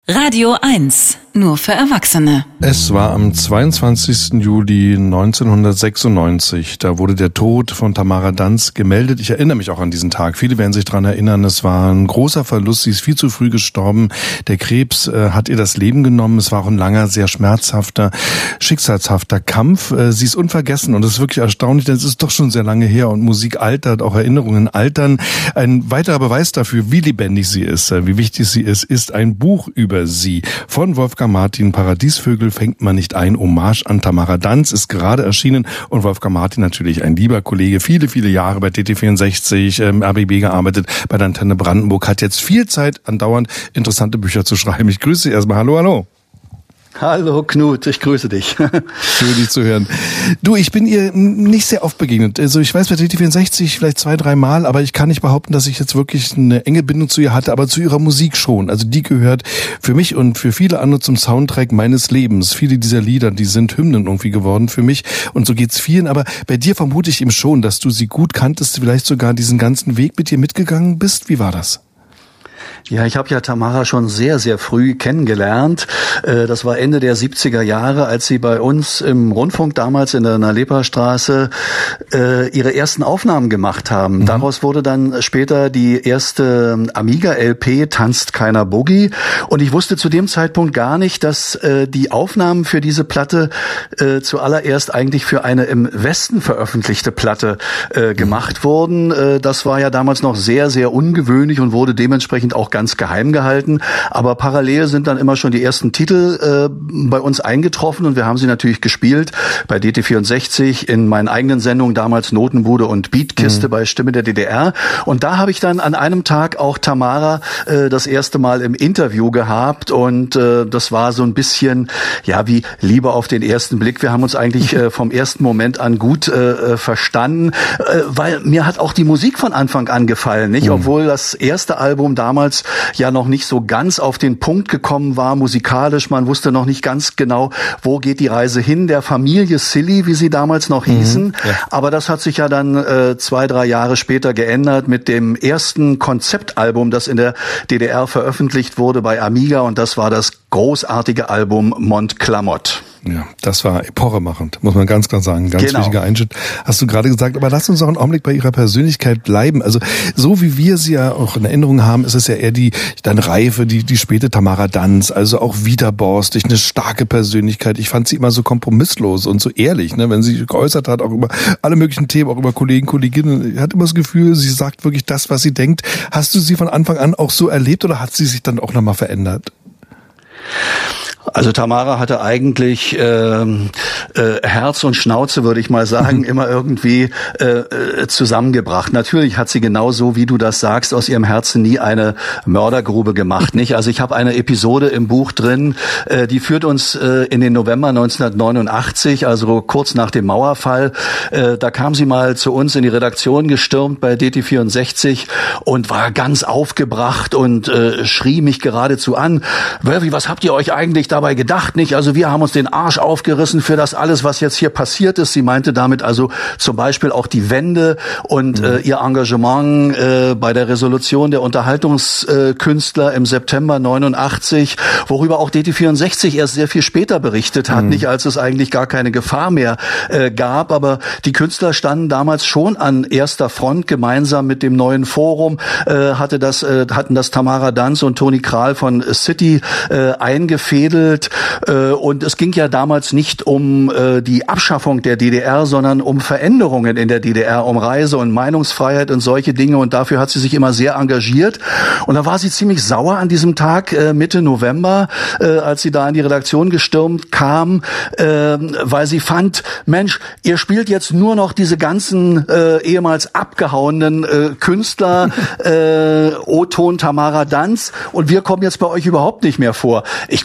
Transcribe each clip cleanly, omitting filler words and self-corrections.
Radio 1, nur für Erwachsene. Es war am 22. Juli 1996. Da wurde der Tod von Tamara Danz gemeldet. Ich erinnere mich auch an diesen Tag. Viele werden sich daran erinnern. Es war ein großer Verlust. Sie ist viel zu früh gestorben. Der Krebs hat ihr das Leben genommen. Es war auch ein langer, sehr schmerzhafter, schicksalshafter Kampf. Sie ist unvergessen und es ist wirklich erstaunlich, denn es ist doch schon sehr lange her und Musik altert, auch Erinnerungen altern. Ein weiterer Beweis dafür, wie lebendig sie ist, wie wichtig sie ist ein Buch über sie von Wolfgang Martin. Paradiesvögel fängt man nicht ein. Hommage an Tamara Danz ist gerade erschienen und Wolfgang Martin natürlich ein lieber Kollege, viele, viele Jahre bei TT64, RBB gearbeitet, bei der Antenne Brandenburg, hat jetzt viel Zeit, andauernd interessante Bücher zu schreiben. Ich grüße Sie erstmal. Hallo, hallo. Hallo Knut, ich grüße dich. Schön, dich zu hören. Du, ich bin ihr nicht sehr oft begegnet. Also ich weiß bei TT64 vielleicht 2-3 Mal, aber ich kann nicht behaupten, dass ich jetzt wirklich eine enge Bindung zu ihr hatte, aber zu ihrer Musik schon. Also die gehört für mich und für viele andere zum Soundtrack meines Lebens. Viele dieser Lieder, die sind Hymnen irgendwie geworden für mich und so geht's vielen. Aber bei dir vermute ich eben schon, dass du sie gut kanntest, vielleicht sogar diesen ganzen Weg mit ihr mitgegangen bist. Wie war das? Ja, ich habe ja Tamara schon sehr, sehr früh kennengelernt. Das war Ende der 70er Jahre, als sie bei uns im Rundfunk damals in der Nalepa-Straße ihre ersten Aufnahmen gemacht haben. Daraus wurde dann später die erste Amiga-LP Tanzt keiner Boogie. Und ich wusste zu dem Zeitpunkt gar nicht, dass die Aufnahmen für diese Platte zuallererst eigentlich für eine im Westen veröffentlichte Platte gemacht wurden. Das war ja damals noch sehr, sehr ungewöhnlich und wurde dementsprechend auch ganz geheim gehalten, aber parallel sind dann immer schon die ersten Titel bei uns eingetroffen und wir haben sie natürlich gespielt bei DT64, in meinen eigenen Sendungen damals Notenbude und Beatkiste bei Stimme der DDR, und da habe ich dann an einem Tag auch Tamara das erste Mal im Interview gehabt und das war so ein bisschen, ja, wie Liebe auf den ersten Blick. Wir haben uns eigentlich vom ersten Moment an gut verstanden, weil mir hat auch die Musik von Anfang an gefallen, nicht? Obwohl das erste Album damals ja noch nicht so ganz auf den Punkt gekommen war musikalisch. Man wusste noch nicht ganz genau, wo geht die Reise hin. Der Familie Silly, wie sie damals noch hießen. Ja. Aber das hat sich ja dann 2-3 Jahre später geändert mit dem ersten Konzeptalbum, das in der DDR veröffentlicht wurde bei Amiga, und das war das großartige Album Mont Clamott. Ja, das war epochemachend, muss man ganz klar sagen. Ganz wichtiger Einschnitt, hast du gerade gesagt. Aber lass uns auch einen Augenblick bei ihrer Persönlichkeit bleiben. Also so wie wir sie ja auch in Erinnerung haben, ist es ja eher die dann reife, die späte Tamara Danz, also auch widerborstig, eine starke Persönlichkeit. Ich fand sie immer so kompromisslos und so ehrlich, ne, wenn sie geäußert hat, auch über alle möglichen Themen, auch über Kollegen, Kolleginnen. Ich hatte immer das Gefühl, sie sagt wirklich das, was sie denkt. Hast du sie von Anfang an auch so erlebt oder hat sie sich dann auch nochmal verändert? Also Tamara hatte eigentlich Herz und Schnauze, würde ich mal sagen, immer irgendwie zusammengebracht. Natürlich hat sie genauso, wie du das sagst, aus ihrem Herzen nie eine Mördergrube gemacht, nicht? Also ich habe eine Episode im Buch drin, die führt uns in den November 1989, also kurz nach dem Mauerfall. Da kam sie mal zu uns in die Redaktion gestürmt bei DT64 und war ganz aufgebracht und schrie mich geradezu an. Wölfi, was habt ihr euch eigentlich dabei gedacht, nicht? Also wir haben uns den Arsch aufgerissen für das alles, was jetzt hier passiert ist. Sie meinte damit also zum Beispiel auch die Wende und ihr Engagement bei der Resolution der Unterhaltungskünstler im September 89, worüber auch DT64 erst sehr viel später berichtet hat, nicht, als es eigentlich gar keine Gefahr mehr gab. Aber die Künstler standen damals schon an erster Front gemeinsam mit dem neuen Forum, hatten das Tamara Danz und Toni Kral von City eingefädelt, und es ging ja damals nicht um die Abschaffung der DDR, sondern um Veränderungen in der DDR, um Reise- und Meinungsfreiheit und solche Dinge, und dafür hat sie sich immer sehr engagiert. Und da war sie ziemlich sauer an diesem Tag, Mitte November, als sie da in die Redaktion gestürmt kam, weil sie fand, Mensch, ihr spielt jetzt nur noch diese ganzen ehemals abgehauenen Künstler, O-Ton Tamara Danz, und wir kommen jetzt bei euch überhaupt nicht mehr vor. Ich konnte sie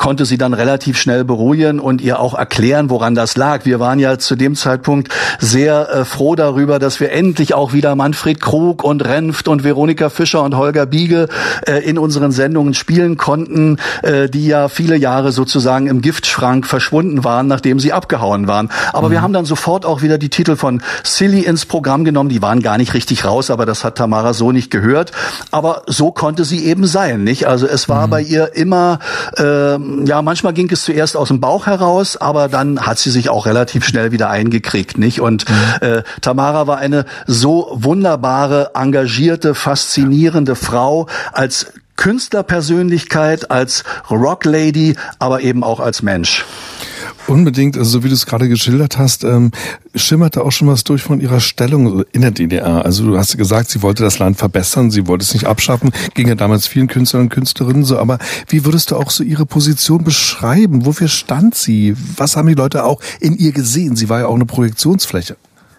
dann relativ schnell beruhigen und ihr auch erklären, woran das lag. Wir waren ja zu dem Zeitpunkt sehr froh darüber, dass wir endlich auch wieder Manfred Krug und Renft und Veronika Fischer und Holger Biege in unseren Sendungen spielen konnten, die ja viele Jahre sozusagen im Giftschrank verschwunden waren, nachdem sie abgehauen waren. Aber wir haben dann sofort auch wieder die Titel von Silly ins Programm genommen. Die waren gar nicht richtig raus, aber das hat Tamara so nicht gehört. Aber so konnte sie eben sein, nicht? Also es war bei ihr immer, manchmal ging es zuerst aus dem Bauch heraus, aber dann hat sie sich auch relativ schnell wieder eingekriegt, nicht? Und Tamara war eine so wunderbare, engagierte, faszinierende Frau als Künstlerpersönlichkeit, als Rocklady, aber eben auch als Mensch. Unbedingt, also so wie du es gerade geschildert hast, schimmerte auch schon was durch von ihrer Stellung in der DDR. Also du hast gesagt, sie wollte das Land verbessern, sie wollte es nicht abschaffen, ging ja damals vielen Künstlern und Künstlerinnen so, aber wie würdest du auch so ihre Position beschreiben? Wofür stand sie? Was haben die Leute auch in ihr gesehen? Sie war ja auch eine Projektionsfläche.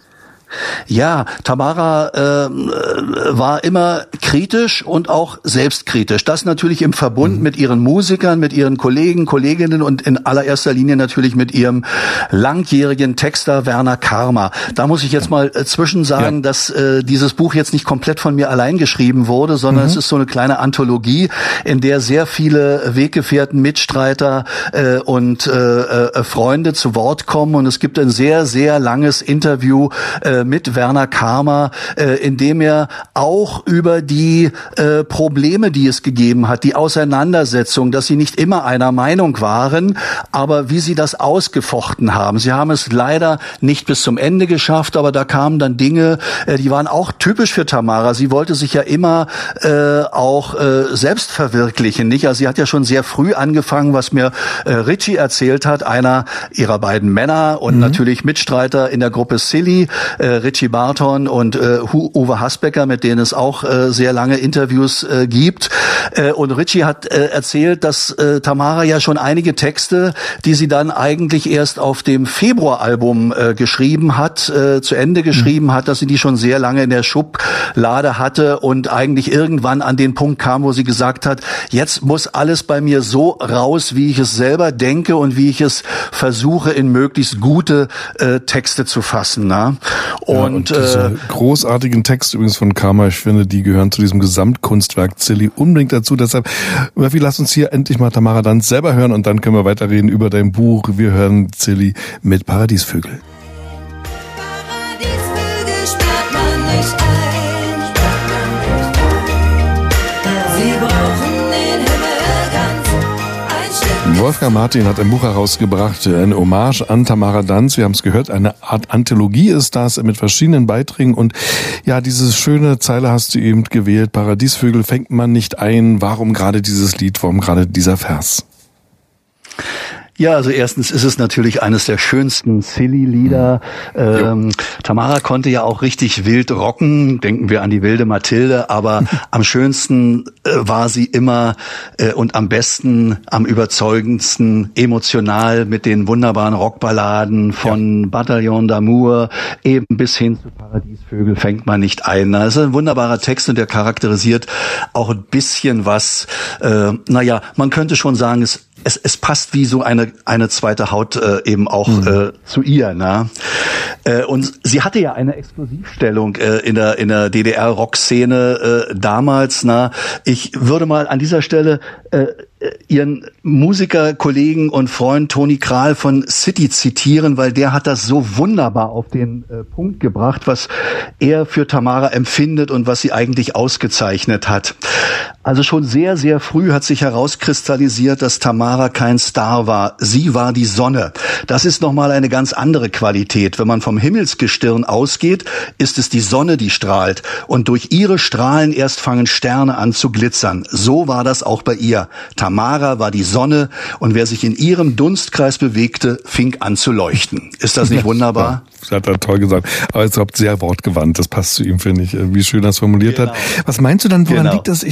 Ja, Tamara war immer kritisch und auch selbstkritisch. Das natürlich im Verbund mit ihren Musikern, mit ihren Kollegen, Kolleginnen und in allererster Linie natürlich mit ihrem langjährigen Texter Werner Karma. Da muss ich jetzt mal zwischen sagen, dass dieses Buch jetzt nicht komplett von mir allein geschrieben wurde, sondern es ist so eine kleine Anthologie, in der sehr viele Weggefährten, Mitstreiter und Freunde zu Wort kommen. Und es gibt ein sehr, sehr langes Interview mit Werner Karma, in dem er auch über die Probleme, die es gegeben hat, die Auseinandersetzung, dass sie nicht immer einer Meinung waren, aber wie sie das ausgefochten haben. Sie haben es leider nicht bis zum Ende geschafft, aber da kamen dann Dinge, die waren auch typisch für Tamara. Sie wollte sich ja immer auch selbst verwirklichen, nicht? Also sie hat ja schon sehr früh angefangen, was mir Richie erzählt hat, einer ihrer beiden Männer und natürlich Mitstreiter in der Gruppe Silly, Richie Barton und Uwe Hasbecker, mit denen es auch sehr lange Interviews gibt. Und Richie hat erzählt, dass Tamara ja schon einige Texte, die sie dann eigentlich erst auf dem Februaralbum geschrieben hat, zu Ende geschrieben hat, dass sie die schon sehr lange in der Schublade hatte und eigentlich irgendwann an den Punkt kam, wo sie gesagt hat, jetzt muss alles bei mir so raus, wie ich es selber denke und wie ich es versuche, in möglichst gute Texte zu fassen. Na? Und diese großartigen Texte übrigens von Karma, ich finde, die gehören zu diesem Gesamtkunstwerk Silly unbedingt dazu. Deshalb, Murphy, lass uns hier endlich mal Tamara Danz selber hören und dann können wir weiterreden über dein Buch. Wir hören Silly mit Paradiesvögel. Paradiesvögel sperrt man nicht ein. Sie brauchen den Himmel ganz. Ein Stück. Wolfgang Martin hat ein Buch herausgebracht, eine Hommage an Tamara Danz. Wir haben es gehört, eine Art Anthologie ist das mit verschiedenen Beiträgen. Und ja, diese schöne Zeile hast du eben gewählt. Paradiesvögel fängt man nicht ein. Warum gerade dieses Lied? Warum gerade dieser Vers? Ja, also erstens ist es natürlich eines der schönsten Silly-Lieder. Tamara konnte ja auch richtig wild rocken, denken wir an die wilde Mathilde, aber am schönsten war sie immer und am besten, am überzeugendsten emotional mit den wunderbaren Rockballaden von Bataillon d'Amour eben bis hin zu Paradiesvögel fängt man nicht ein. Das ist ein wunderbarer Text und der charakterisiert auch ein bisschen was, man könnte schon sagen, es passt wie so eine zweite Haut eben auch zu ihr, ne? Und sie hatte ja eine Exklusivstellung in der DDR-Rockszene damals, na. Ich würde mal an dieser Stelle ihren Musiker, Kollegen und Freund Toni Kral von City zitieren, weil der hat das so wunderbar auf den Punkt gebracht, was er für Tamara empfindet und was sie eigentlich ausgezeichnet hat. Also schon sehr, sehr früh hat sich herauskristallisiert, dass Tamara kein Star war. Sie war die Sonne. Das ist nochmal eine ganz andere Qualität. Wenn man vom Himmelsgestirn ausgeht, ist es die Sonne, die strahlt. Und durch ihre Strahlen erst fangen Sterne an zu glitzern. So war das auch bei ihr. Tamara war die Sonne und wer sich in ihrem Dunstkreis bewegte, fing an zu leuchten. Ist das nicht wunderbar? Das hat er toll gesagt. Aber es ist sehr wortgewandt. Das passt zu ihm, finde ich. Wie schön er es formuliert hat. Was meinst du dann, woran liegt das? Ich habe es gesagt,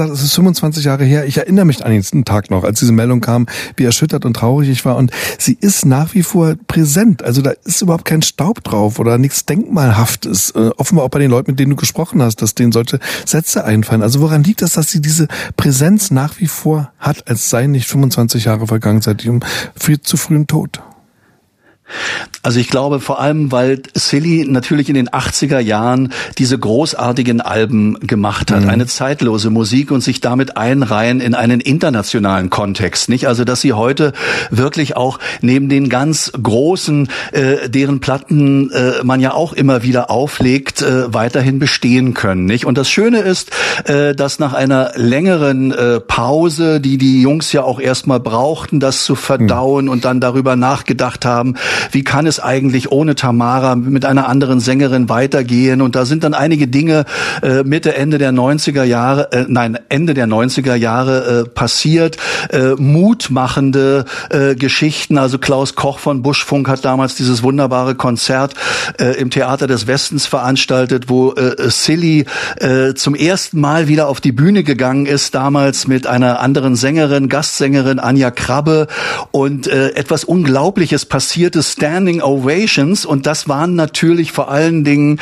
gesagt, es ist 25 Jahre her. Ich erinnere mich an den Tag noch, als diese Meldung kam, wie erschüttert und traurig ich war. Und sie ist nach wie vor präsent. Also da ist überhaupt kein Staub drauf oder nichts Denkmalhaftes. Offenbar auch bei den Leuten, mit denen du gesprochen hast, dass denen solche Sätze einfallen. Also woran liegt das, dass sie diese Präsenz nach wie vor hat, als seien nicht 25 Jahre vergangen seit ihrem viel zu frühen Tod? Also ich glaube vor allem, weil Silly natürlich in den 80er Jahren diese großartigen Alben gemacht hat, eine zeitlose Musik und sich damit einreihen in einen internationalen Kontext, nicht? Also dass sie heute wirklich auch neben den ganz großen, deren Platten man ja auch immer wieder auflegt, weiterhin bestehen können, nicht? Und das Schöne ist, dass nach einer längeren Pause, die Jungs ja auch erstmal brauchten, das zu verdauen und dann darüber nachgedacht haben, wie kann es eigentlich ohne Tamara mit einer anderen Sängerin weitergehen? Und da sind dann einige Dinge Ende der 90er Jahre passiert. Mutmachende Geschichten. Also Klaus Koch von Buschfunk hat damals dieses wunderbare Konzert im Theater des Westens veranstaltet, wo Silly zum ersten Mal wieder auf die Bühne gegangen ist, damals mit einer anderen Sängerin, Gastsängerin Anja Krabbe, und etwas Unglaubliches passierte, Standing Ovations, und das waren natürlich vor allen Dingen,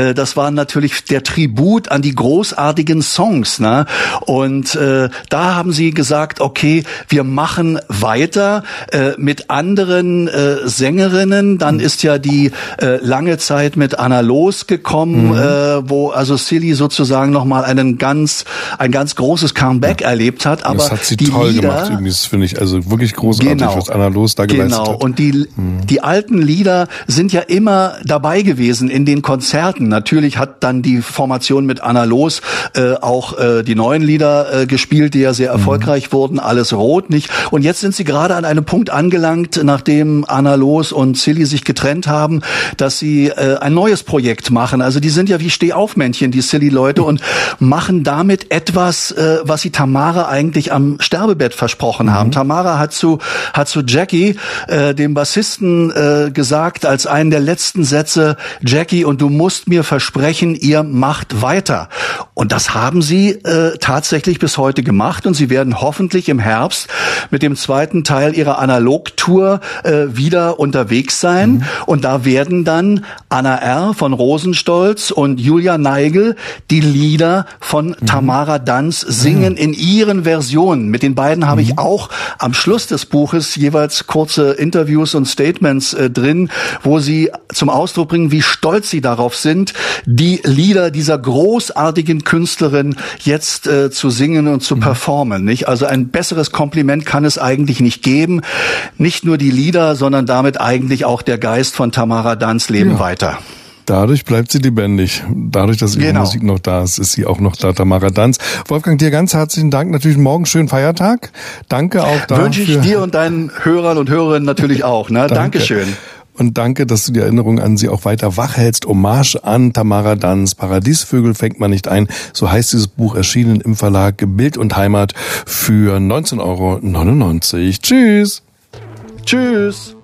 der Tribut an die großartigen Songs, ne? Und da haben sie gesagt, okay, wir machen weiter mit anderen Sängerinnen. Dann ist ja die lange Zeit mit Anna Loos gekommen, wo also Silly sozusagen nochmal ein ganz großes Comeback erlebt hat. Aber das hat sie die toll Lieder, gemacht, irgendwie. Das finde ich also wirklich großartig, was Anna Loos da geleistet hat. Und die alten Lieder sind ja immer dabei gewesen in den Konzerten. Natürlich hat dann die Formation mit Anna Loos auch die neuen Lieder gespielt, die ja sehr erfolgreich wurden. Alles rot, nicht? Und jetzt sind sie gerade an einem Punkt angelangt, nachdem Anna Loos und Silly sich getrennt haben, dass sie ein neues Projekt machen. Also die sind ja wie Stehaufmännchen, die Silly-Leute, und machen damit etwas, was sie Tamara eigentlich am Sterbebett versprochen haben. Tamara hat zu Jackie, dem Bassisten, gesagt als einen der letzten Sätze: Jackie, und du musst mir versprechen, ihr macht weiter. Und das haben sie tatsächlich bis heute gemacht, und sie werden hoffentlich im Herbst mit dem zweiten Teil ihrer Analog-Tour wieder unterwegs sein. Und da werden dann Anna R. von Rosenstolz und Julia Neigel die Lieder von Tamara Danz singen in ihren Versionen. Mit den beiden habe ich auch am Schluss des Buches jeweils kurze Interviews und Statements drin, wo sie zum Ausdruck bringen, wie stolz sie darauf sind, die Lieder dieser großartigen Künstlerin jetzt zu singen und zu performen, nicht? Also ein besseres Kompliment kann es eigentlich nicht geben. Nicht nur die Lieder, sondern damit eigentlich auch der Geist von Tamara Danz leben weiter. Dadurch bleibt sie lebendig. Dadurch, dass ihre Musik noch da ist, ist sie auch noch da, Tamara Danz. Wolfgang, dir ganz herzlichen Dank. Natürlich morgen schönen Feiertag. Danke auch dafür. Wünsche ich dir und deinen Hörern und Hörerinnen natürlich auch. Ne? Dankeschön. Und danke, dass du die Erinnerung an sie auch weiter wach hältst. Hommage an Tamara Danz. Paradiesvögel fängt man nicht ein. So heißt dieses Buch, erschienen im Verlag Bild und Heimat für 19,99 €. Tschüss. Tschüss.